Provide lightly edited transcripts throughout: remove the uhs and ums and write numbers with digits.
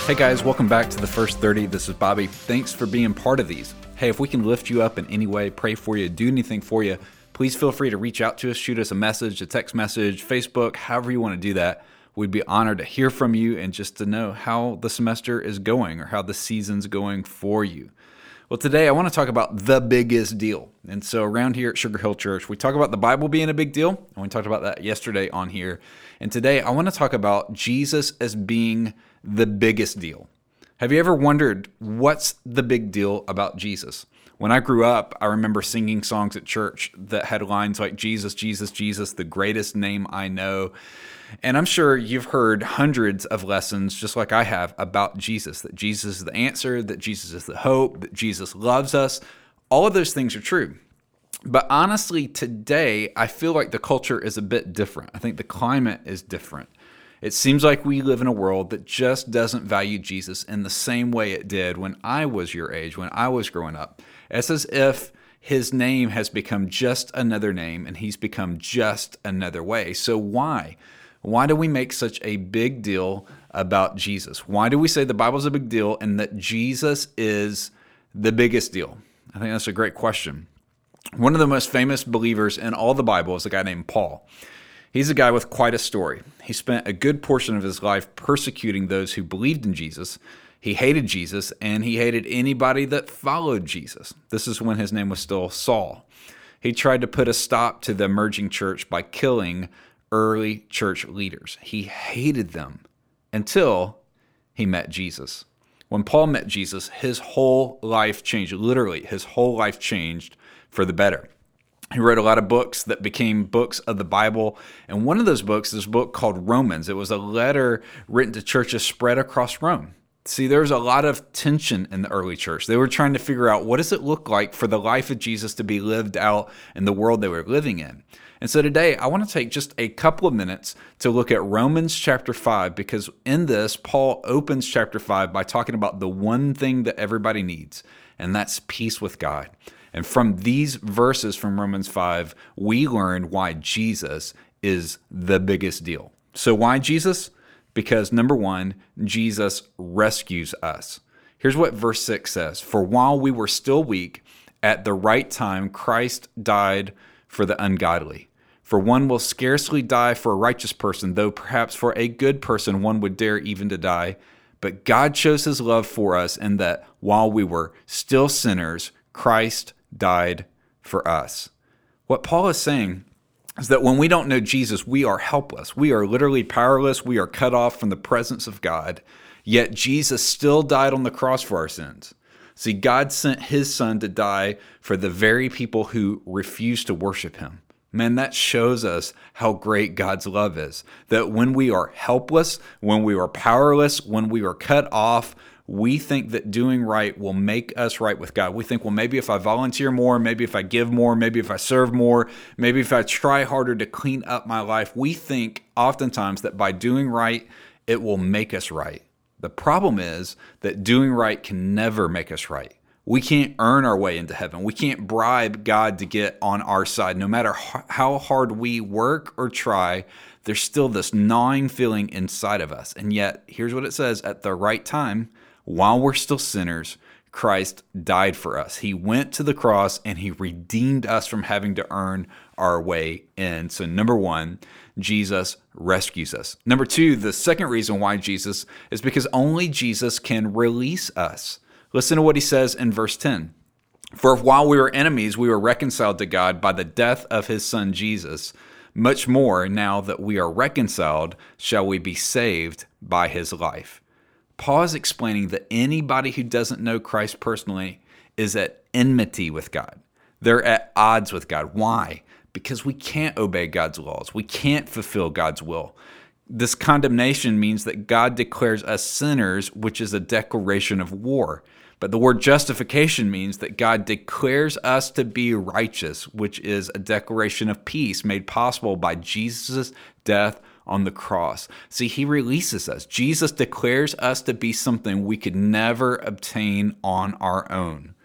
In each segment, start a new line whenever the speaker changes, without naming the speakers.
Hey guys, welcome back to the First 30. This is Bobby. Thanks for being part of these. Hey, if we can lift you up in any way, pray for you, do anything for you, please feel free to reach out to us, shoot us a message, a text message, Facebook, however you want to do that. We'd be honored to hear from you and just to know how the semester is going or how the season's going for you. Well, today I want to talk about the biggest deal. And so around here at Sugar Hill Church, we talk about the Bible being a big deal, and we talked about that yesterday on here. And today I want to talk about Jesus as being the biggest deal. Have you ever wondered what's the big deal about Jesus? When I grew up, I remember singing songs at church that had lines like Jesus, Jesus, Jesus, the greatest name I know. And I'm sure you've heard hundreds of lessons, just like I have, about Jesus, that Jesus is the answer, that Jesus is the hope, that Jesus loves us. All of those things are true. But honestly, today, I feel like the culture is a bit different. I think the climate is different. It seems like we live in a world that just doesn't value Jesus in the same way it did when I was your age, when I was growing up. It's as if his name has become just another name and he's become just another way. So why? Why do we make such a big deal about Jesus? Why do we say the Bible's a big deal and that Jesus is the biggest deal? I think that's a great question. One of the most famous believers in all the Bible is a guy named Paul. He's a guy with quite a story. He spent a good portion of his life persecuting those who believed in Jesus. He hated Jesus, and he hated anybody that followed Jesus. This is when his name was still Saul. He tried to put a stop to the emerging church by killing early church leaders. He hated them until he met Jesus. When Paul met Jesus, his whole life changed. Literally, his whole life changed for the better. He wrote a lot of books that became books of the Bible. And one of those books is a book called Romans. It was a letter written to churches spread across Rome. See, there was a lot of tension in the early church. They were trying to figure out what does it look like for the life of Jesus to be lived out in the world they were living in. And so today, I want to take just a couple of minutes to look at Romans chapter 5, because in this, Paul opens chapter 5 by talking about the one thing that everybody needs, and that's peace with God. And from these verses from Romans 5, we learn why Jesus is the biggest deal. So why Jesus? Because number one, Jesus rescues us. Here's what verse 6 says. For while we were still weak, at the right time, Christ died for the ungodly. For one will scarcely die for a righteous person, though perhaps for a good person one would dare even to die. But God shows his love for us in that while we were still sinners, Christ died for us. What Paul is saying is that when we don't know Jesus, we are helpless. We are literally powerless. We are cut off from the presence of God. Yet Jesus still died on the cross for our sins. See, God sent his son to die for the very people who refuse to worship him. Man, that shows us how great God's love is. That when we are helpless, when we are powerless, when we are cut off, we think that doing right will make us right with God. We think, well, maybe if I volunteer more, maybe if I give more, maybe if I serve more, maybe if I try harder to clean up my life, we think oftentimes that by doing right, it will make us right. The problem is that doing right can never make us right. We can't earn our way into heaven. We can't bribe God to get on our side. No matter how hard we work or try, there's still this gnawing feeling inside of us. And yet, here's what it says, at the right time, while we're still sinners, Christ died for us. He went to the cross and he redeemed us from having to earn our way in. So number one, Jesus rescues us. Number two, the second reason why Jesus is because only Jesus can release us. Listen to what he says in verse 10. For if while we were enemies, we were reconciled to God by the death of his son Jesus, much more now that we are reconciled, shall we be saved by his life. Paul is explaining that anybody who doesn't know Christ personally is at enmity with God. They're at odds with God. Why? Because we can't obey God's laws. We can't fulfill God's will. This condemnation means that God declares us sinners, which is a declaration of war. But the word justification means that God declares us to be righteous, which is a declaration of peace made possible by Jesus' death on the cross. See, he releases us. Jesus declares us to be something we could never obtain on our own.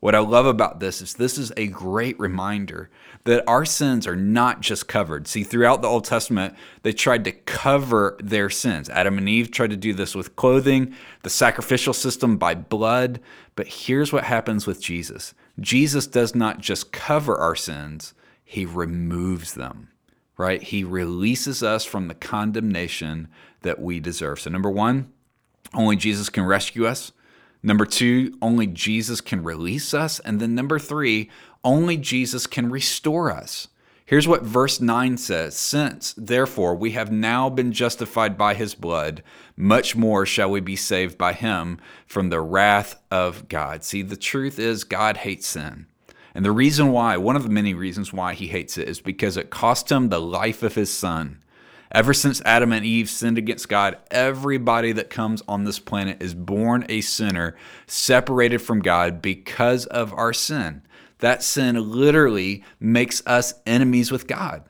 What I love about this is a great reminder that our sins are not just covered. See, throughout the Old Testament, they tried to cover their sins. Adam and Eve tried to do this with clothing, the sacrificial system by blood. But here's what happens with Jesus. Jesus does not just cover our sins, he removes them, right? He releases us from the condemnation that we deserve. So number one, only Jesus can rescue us. Number two, only Jesus can release us. And then number three, only Jesus can restore us. Here's what verse 9 says. Since, therefore, we have now been justified by his blood, much more shall we be saved by him from the wrath of God. See, the truth is God hates sin. And the reason why, one of the many reasons why he hates it, is because it cost him the life of his son. Ever since Adam and Eve sinned against God, everybody that comes on this planet is born a sinner, separated from God because of our sin. That sin literally makes us enemies with God.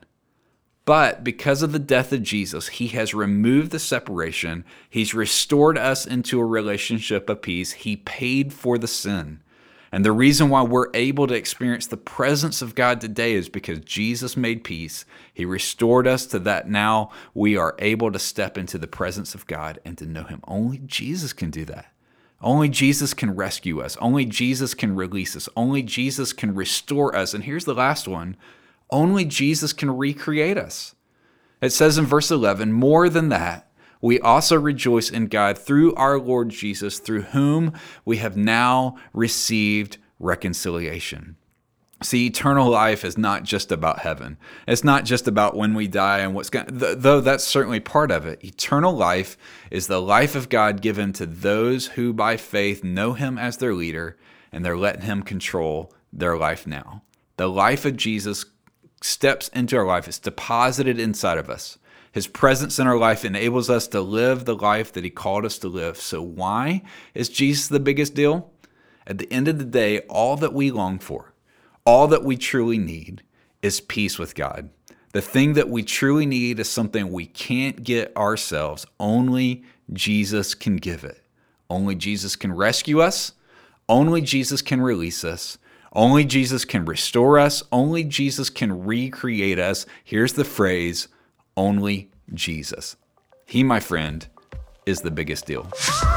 But because of the death of Jesus, he has removed the separation. He's restored us into a relationship of peace. He paid for the sin. And the reason why we're able to experience the presence of God today is because Jesus made peace. He restored us to that. Now we are able to step into the presence of God and to know him. Only Jesus can do that. Only Jesus can rescue us. Only Jesus can release us. Only Jesus can restore us. And here's the last one. Only Jesus can recreate us. It says in verse 11, more than that, we also rejoice in God through our Lord Jesus, through whom we have now received reconciliation. See, eternal life is not just about heaven. It's not just about when we die and what's going to, though that's certainly part of it. Eternal life is the life of God given to those who by faith know him as their leader, and they're letting him control their life now. The life of Jesus steps into our life. It's deposited inside of us. His presence in our life enables us to live the life that he called us to live. So why is Jesus the biggest deal? At the end of the day, all that we long for, all that we truly need is peace with God. The thing that we truly need is something we can't get ourselves. Only Jesus can give it. Only Jesus can rescue us. Only Jesus can release us. Only Jesus can restore us. Only Jesus can recreate us. Here's the phrase, only Jesus. He, my friend, is the biggest deal.